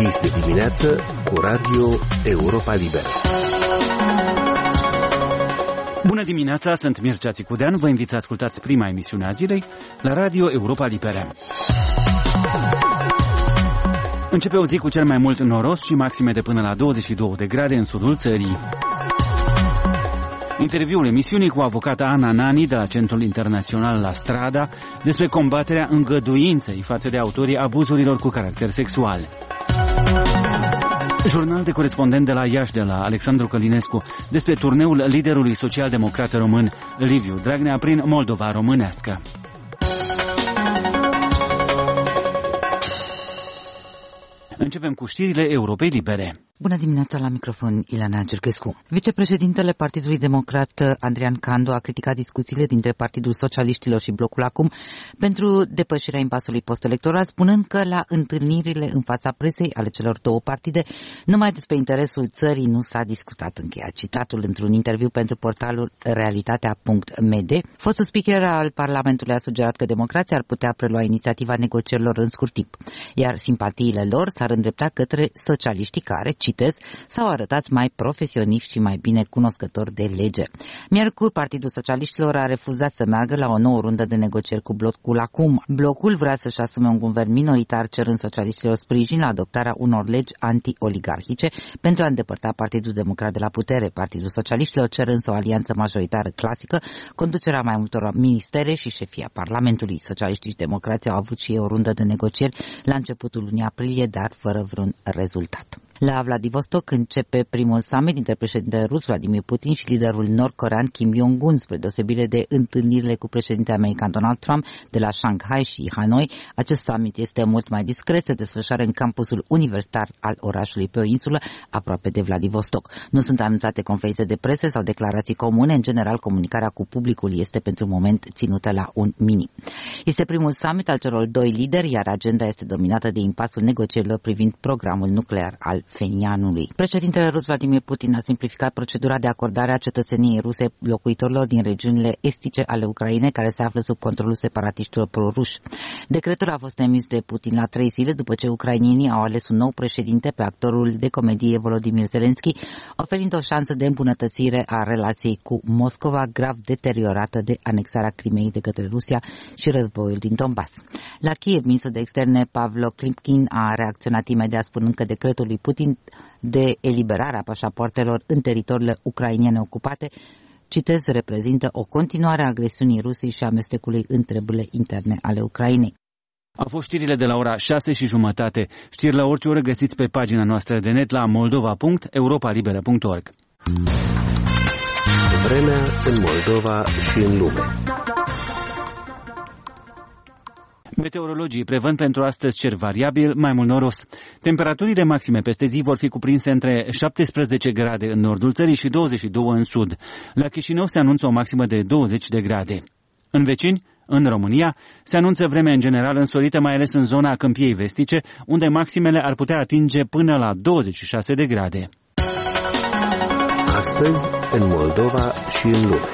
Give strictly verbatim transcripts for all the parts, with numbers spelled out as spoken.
Este dimineață cu Radio Europa Liberă. Bună dimineața, sunt Mircea Țicudean, vă invit să ascultați prima emisiune a zilei la Radio Europa Liberă. Începe o zi cu cel mai mult noros și maxime de până la douăzeci și două de grade în sudul țării. Interviul emisiunii cu avocata Ana Nani de la Centrul Internațional La Strada despre combaterea îngăduinței față de autorii abuzurilor cu caracter sexual. Jurnal de corespondent de la Iași de la Alexandru Călinescu despre turneul liderului social-democrat român Liviu Dragnea prin Moldova românească. Începem cu știrile Europei Libere. Bună dimineața, la microfon Ileana Cercescu. Vicepreședintele Partidului Democrat Andrian Candu a criticat discuțiile dintre Partidul Socialiștilor și Blocul Acum pentru depășirea impasului post-electoral, spunând că la întâlnirile în fața presei ale celor două partide numai despre interesul țării nu s-a discutat. Încheia citatul într-un interviu pentru portalul realitatea punct m d. Fostul speaker al Parlamentului a sugerat că democrația ar putea prelua inițiativa negocierilor în scurt timp, iar simpatiile lor s-ar îndrepta către socialiștii care, citez, s-au arătat mai profesioniști și mai bine cunoscători de lege. Miercuri, Partidul Socialiștilor a refuzat să meargă la o nouă rundă de negocieri cu Blocul Acum. Blocul vrea să-și asume un guvern minoritar, cerând socialiștilor sprijin la adoptarea unor legi anti-oligarhice pentru a îndepărta Partidul Democrat de la putere. Partidul Socialiștilor cer însă o alianță majoritară clasică, conducerea mai multor ministere și șefia Parlamentului. Socialiștii și democrații au avut și ei o rundă de negocieri la începutul lunii aprilie, dar fără vreun rezultat. La Vladivostok începe primul summit dintre președintele rus Vladimir Putin și liderul nord-corean Kim Jong-un. Spre deosebire de întâlnirile cu președintele american Donald Trump de la Shanghai și Hanoi, acest summit este mult mai discret, se desfășoară în campusul universitar al orașului pe o insulă aproape de Vladivostok. Nu sunt anunțate conferințe de presă sau declarații comune, în general comunicarea cu publicul este pentru moment ținută la un minim. Este primul summit al celor doi lideri, iar agenda este dominată de impasul negocierilor privind programul nuclear al Fenianului. Președintele rus Vladimir Putin a simplificat procedura de acordare a cetățeniei ruse locuitorilor din regiunile estice ale Ucrainei, care se află sub controlul separatiștilor proruși. Decretul a fost emis de Putin la trei zile după ce ucrainienii au ales un nou președinte pe actorul de comedie Volodymyr Zelensky, oferind o șansă de îmbunătățire a relației cu Moscova, grav deteriorată de anexarea Crimeei de către Rusia și războiul din Donbass. La Kiev, ministrul de externe Pavlo Klimkin a reacționat imediat spunând că decretul lui Putin de eliberarea pașapoartelor în teritoriile ucrainene ocupate, citez, reprezintă o continuare a agresiunii Rusiei și amestecului în treburile interne ale Ucrainei. Au fost știrile de la ora șase și jumătate. Știri la orice oră găsiți pe pagina noastră de net la moldova punct europa liberă punct org. Vremea în Moldova și în lume. Meteorologii prevăd pentru astăzi cer variabil, mai mult noros. Temperaturile maxime peste zi vor fi cuprinse între șaptesprezece grade în nordul țării și douăzeci și doi în sud. La Chișinău se anunță o maximă de douăzeci de grade. În vecini, în România, se anunță vreme în general însorită, mai ales în zona Câmpiei Vestice, unde maximele ar putea atinge până la douăzeci și șase de grade. Astăzi, în Moldova și în lume.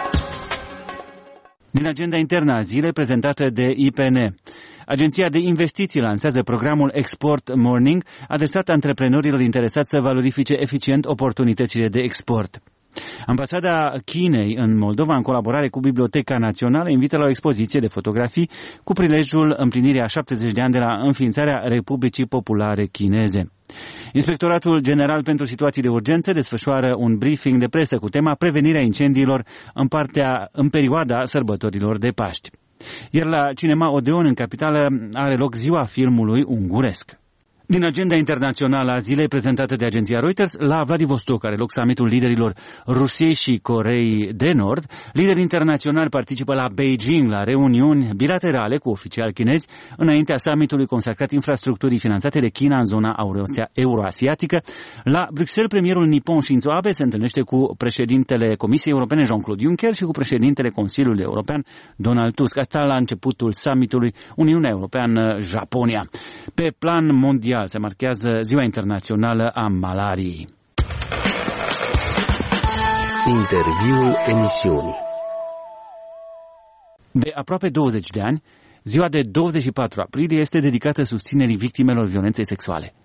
Din agenda internă a zilei prezentată de I P N. Agenția de investiții lansează programul Export Morning, adresat antreprenorilor interesați să valorifice eficient oportunitățile de export. Ambasada Chinei în Moldova, în colaborare cu Biblioteca Națională, invită la o expoziție de fotografii cu prilejul împlinirii a șaptezeci de ani de la înființarea Republicii Populare Chineze. Inspectoratul General pentru Situații de Urgență desfășoară un briefing de presă cu tema prevenirea incendiilor în, partea, în perioada sărbătorilor de Paști. Iar la Cinema Odeon, în capitală, are loc ziua filmului unguresc. Din agenda internațională a zilei prezentată de agenția Reuters, la Vladivostok are loc summitul liderilor Rusiei și Coreei de Nord. Liderii internaționali participă la Beijing la reuniuni bilaterale cu oficiali chinezi înaintea summitului consacrat infrastructurii finanțate de China în zona euroasiatică. La Bruxelles, premierul nipon Shinzo Abe se întâlnește cu președintele Comisiei Europene Jean-Claude Juncker și cu președintele Consiliului European Donald Tusk. Asta la începutul summitului Uniunea Europeană-Japonia. Pe plan mondial se marchează Ziua Internațională a Malariei. Interviul emisiunii. De aproape douăzeci de ani, ziua de douăzeci și patru aprilie este dedicată susținerii victimelor violenței sexuale.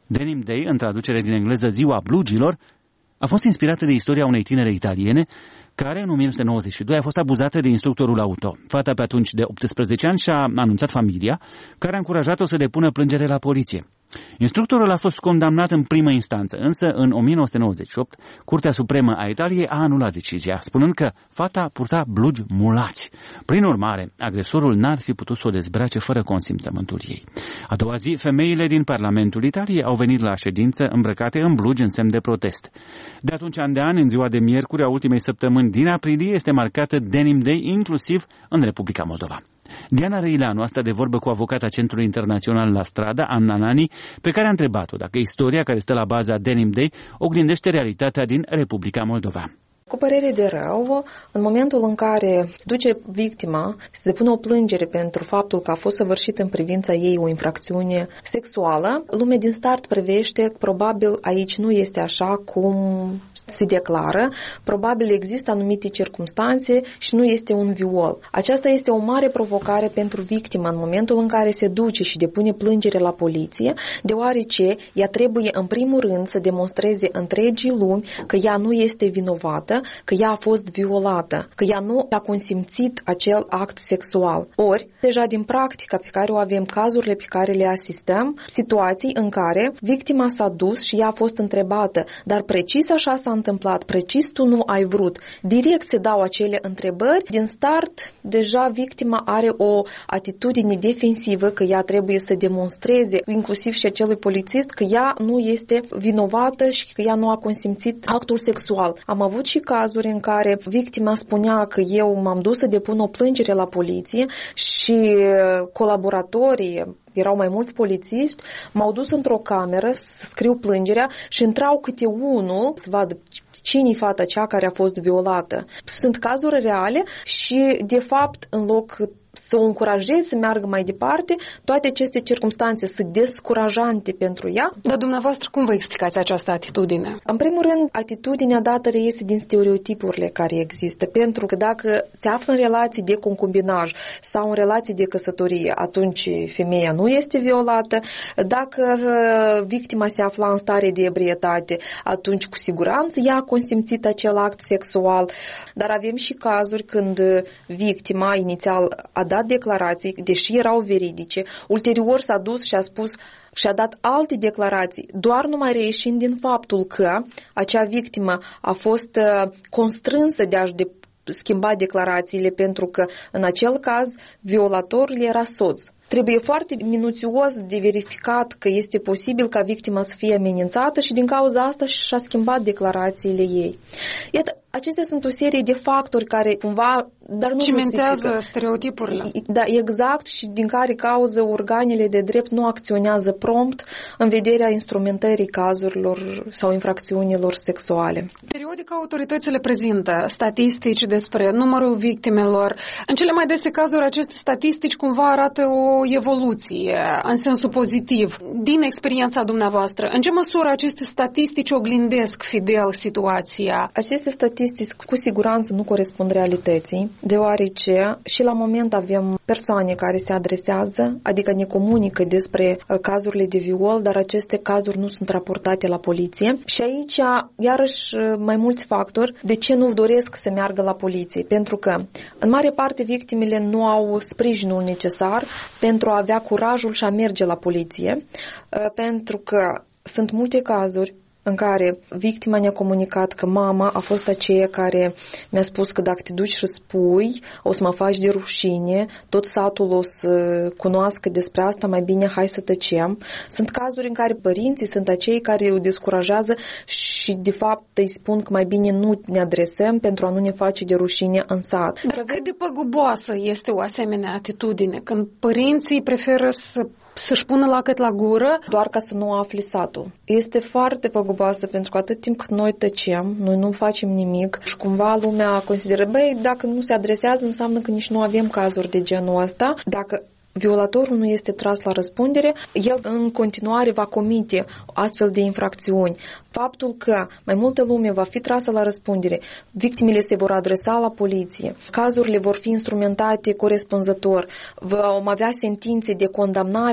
Denim Day, în traducere din engleză Ziua Blugilor, a fost inspirată de istoria unei tinere italiene care în o mie nouă sute nouăzeci și doi a fost abuzată de instructorul auto. Fata pe atunci de optsprezece ani și-a anunțat familia, care a încurajat-o să depună plângere la poliție. Instructorul a fost condamnat în primă instanță, însă în o mie nouă sute nouăzeci și opt, Curtea Supremă a Italiei a anulat decizia, spunând că fata purta blugi mulați. Prin urmare, agresorul n-ar fi putut să o dezbrace fără consimțământul ei. A doua zi, femeile din Parlamentul Italiei au venit la ședință îmbrăcate în blugi în semn de protest. De atunci an de an, în ziua de miercuri a ultimei săptămâni din aprilie, este marcată Denim Day, inclusiv în Republica Moldova. Diana Răileanu a stat de vorbă cu avocata Centrului Internațional La Strada, Anna Nani, pe care a întrebat-o dacă istoria care stă la baza Denim Day oglindește realitatea din Republica Moldova. Cu părere de rău, în momentul în care se duce victima, se depune o plângere pentru faptul că a fost săvârșită în privința ei o infracțiune sexuală, lumea din start privește că probabil aici nu este așa cum se declară, probabil există anumite circumstanțe și nu este un viol. Aceasta este o mare provocare pentru victima în momentul în care se duce și depune plângere la poliție, deoarece ea trebuie în primul rând să demonstreze întregii lumi că ea nu este vinovată, că ea a fost violată, că ea nu a consimțit acel act sexual. Ori, deja din practica pe care o avem, cazurile pe care le asistăm, situații în care victima s-a dus și ea a fost întrebată, dar precis așa s-a întâmplat, precis tu nu ai vrut. Direct se dau acele întrebări, din start deja victima are o atitudine defensivă, că ea trebuie să demonstreze, inclusiv și acelui polițist, că ea nu este vinovată și că ea nu a consimțit actul sexual. Am avut și cazuri în care victima spunea că eu m-am dus să depun o plângere la poliție și colaboratorii, erau mai mulți polițiști, m-au dus într-o cameră să scriu plângerea și intrau câte unul să vadă cine-i fata cea care a fost violată. Sunt cazuri reale și, de fapt, în loc să o încurajeze să meargă mai departe, toate aceste circumstanțe sunt descurajante pentru ea. Dar dumneavoastră cum vă explicați această atitudine? În primul rând, atitudinea dată reiese din stereotipurile care există, pentru că dacă se află în relații de concubinaj sau în relații de căsătorie, atunci femeia nu este violată. Dacă victima se afla în stare de ebrietate, atunci cu siguranță ea a consimțit acel act sexual. Dar avem și cazuri când victima inițial a dat declarații, deși erau veridice, ulterior s-a dus și a spus și a dat alte declarații, doar numai reieșind din faptul că acea victimă a fost constrânsă de a-și de- schimba declarațiile, pentru că în acel caz violatorul era soț. Trebuie foarte minuțios de verificat că este posibil ca victima să fie amenințată și din cauza asta și-a schimbat declarațiile ei. Iată, acestea sunt o serie de factori care cumva, dar nu cimentează stereotipurile. Da, exact, și din care cauză organele de drept nu acționează prompt în vederea instrumentării cazurilor sau infracțiunilor sexuale. Periodic autoritățile prezintă statistici despre numărul victimelor. În cele mai dese cazuri aceste statistici cumva arată o evoluție în sensul pozitiv. Din experiența dumneavoastră, în ce măsură aceste statistici oglindesc fidel situația? Aceste statistici cu siguranță nu corespund realității, deoarece și la moment avem persoane care se adresează, adică ne comunică despre cazurile de viol, dar aceste cazuri nu sunt raportate la poliție. Și aici, iarăși, mai mulți factori de ce nu doresc să meargă la poliție. Pentru că, în mare parte, victimele nu au sprijinul necesar pentru a avea curajul și a merge la poliție, pentru că sunt multe cazuri în care victima ne-a comunicat că mama a fost aceea care mi-a spus că dacă te duci și spui, o să mă faci de rușine, tot satul o să cunoască despre asta, mai bine hai să tăcem. Sunt cazuri în care părinții sunt acei care o descurajează și de fapt îi spun că mai bine nu ne adresăm pentru a nu ne face de rușine în sat. Dar cât de păguboasă este o asemenea atitudine când părinții preferă să să-și pună lacăt la gură doar ca să nu afle satul? Este foarte păguboasă, pentru că atât timp cât noi tăcem, noi nu facem nimic și cumva lumea consideră, băi, dacă nu se adresează, înseamnă că nici nu avem cazuri de genul ăsta. Dacă violatorul nu este tras la răspundere, el în continuare va comite astfel de infracțiuni. Faptul că mai multă lume va fi trasă la răspundere, victimele se vor adresa la poliție, cazurile vor fi instrumentate corespunzător, vom avea sentințe de condamnare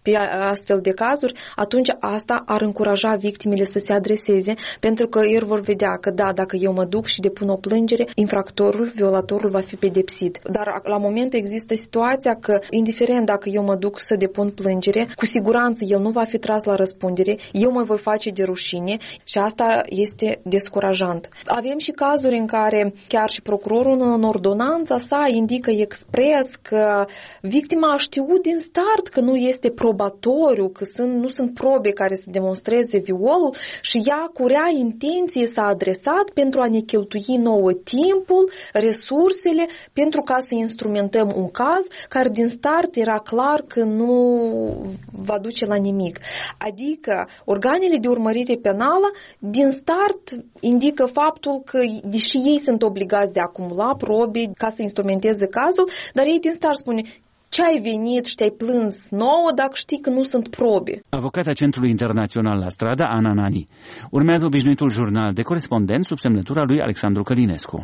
pe astfel de cazuri, atunci asta ar încuraja victimele să se adreseze, pentru că ei vor vedea că da, dacă eu mă duc și depun o plângere, infractorul, violatorul va fi pedepsit. Dar la moment există situația că, indiferent dacă eu mă duc să depun plângere, cu siguranță el nu va fi tras la răspundere, eu mă voi face de rușine și asta este descurajant. Avem și cazuri în care chiar și procurorul în ordonanța sa indică expres că victima a știut din start că nu este probatoriu, că sunt, nu sunt probe care să demonstreze violul și ea cu rea intenție s-a adresat pentru a ne cheltui nouă timpul, resursele, pentru ca să instrumentăm un caz care din start era clar că nu va duce la nimic. Adică organele de urmărire penală din start indică faptul că, deși ei sunt obligați de a acumula probe ca să instrumenteze cazul, dar ei din start spune: ce ai venit și te-ai plâns nouă dacă știi că nu sunt probe? Avocata Centrului Internațional la Strada, Ana Nani. Urmează obișnuitul jurnal de corespondent sub semnătura lui Alexandru Călinescu.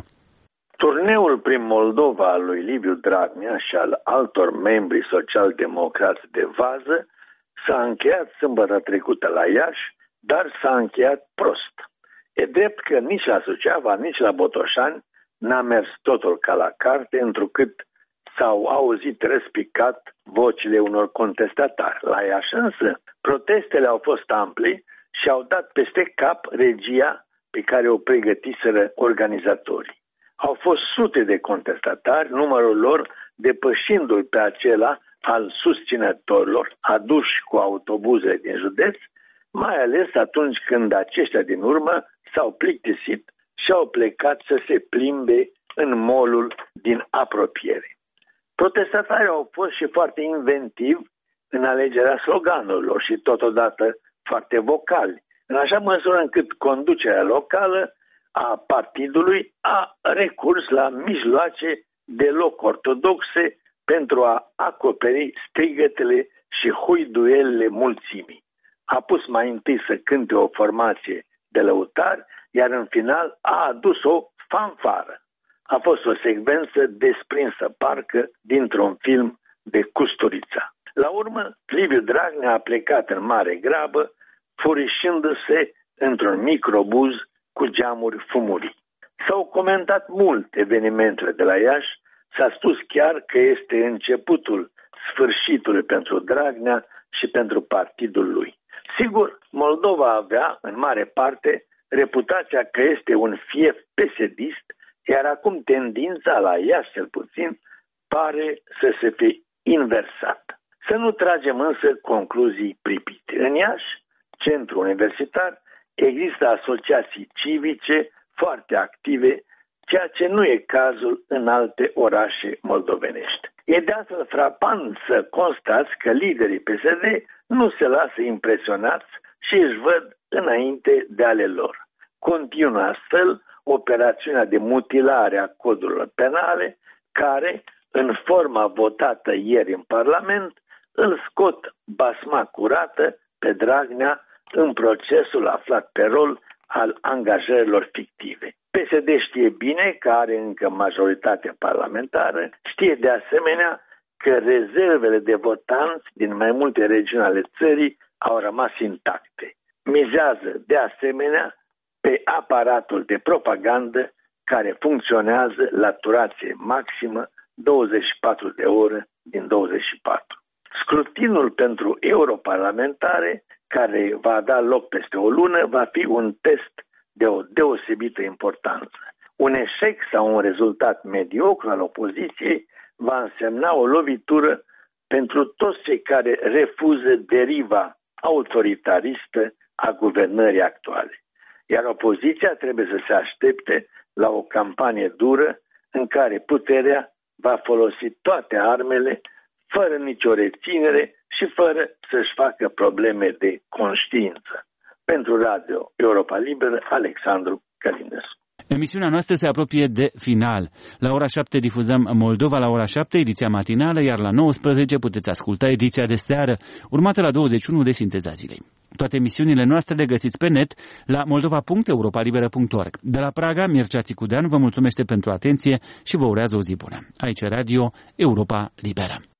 Turneul prin Moldova al lui Liviu Dragnea și al altor membri social-democrați de vază s-a încheiat sâmbătă trecută la Iași, dar s-a încheiat prost. E drept că nici la Suceava, nici la Botoșani n-a mers totul ca la carte, întrucât s-au auzit răspicat vocile unor contestatari. La Iași însă, protestele au fost ampli și au dat peste cap regia pe care o pregătiseră organizatorii. Au fost sute de contestatari, numărul lor depășindu-l pe acela al susținătorilor aduși cu autobuze din județ, mai ales atunci când aceștia din urmă s-au plictisit și au plecat să se plimbe în molul din apropiere. Protestatarii au fost și foarte inventivi în alegerea sloganurilor și totodată foarte vocali, în așa măsură încât conducerea locală a partidului a recurs la mijloace deloc ortodoxe pentru a acoperi strigătele și huiduielile mulțimii. A pus mai întâi să cânte o formație de lăutari, iar în final a adus o fanfară. A fost o secvență desprinsă parcă dintr-un film de Custurița. La urmă, Liviu Dragnea a plecat în mare grabă, furișându-se într-un microbuz cu geamuri fumurii. S-au comentat mult evenimentele de la Iași, s-a spus chiar că este începutul sfârșitului pentru Dragnea și pentru partidul lui. Sigur, Moldova avea, în mare parte, reputația că este un fief pesedist, iar acum tendința, la Iași cel puțin, pare să se fie inversat. Să nu tragem însă concluzii pripite. În Iași, centru universitar, există asociații civice foarte active, ceea ce nu e cazul în alte orașe moldovenești. E de altfel frapant să constați că liderii P S D nu se lasă impresionați și își văd înainte de ale lor. Continuă astfel operațiunea de mutilare a codurilor penale, care, în forma votată ieri în Parlament, îl scot basma curată pe Dragnea în procesul aflat pe rol al angajărilor fictive. P S D știe bine că are încă majoritate parlamentară, știe de asemenea că rezervele de votanți din mai multe regiuni ale țării au rămas intacte. Mizează de asemenea pe aparatul de propagandă care funcționează la durație maximă douăzeci și patru de ore din douăzeci și patru. Scrutinul pentru europarlamentare, care va da loc peste o lună, va fi un test de o deosebită importanță. Un eșec sau un rezultat mediocru al opoziției va însemna o lovitură pentru toți cei care refuză deriva autoritaristă a guvernării actuale. Iar opoziția trebuie să se aștepte la o campanie dură în care puterea va folosi toate armele, fără nicio reținere și fără să-și facă probleme de conștiință. Pentru Radio Europa Liberă, Alexandru Călinescu. Emisiunea noastră se apropie de final. La ora șapte difuzăm Moldova, la ora șapte ediția matinală, iar la nouăsprezece puteți asculta ediția de seară, urmată la douăzeci și unu de Sinteza Zilei. Toate emisiunile noastre le găsiți pe net la moldova punct europa liberă punct org. De la Praga, Mircea Țicudean vă mulțumește pentru atenție și vă urează o zi bună. Aici Radio Europa Liberă.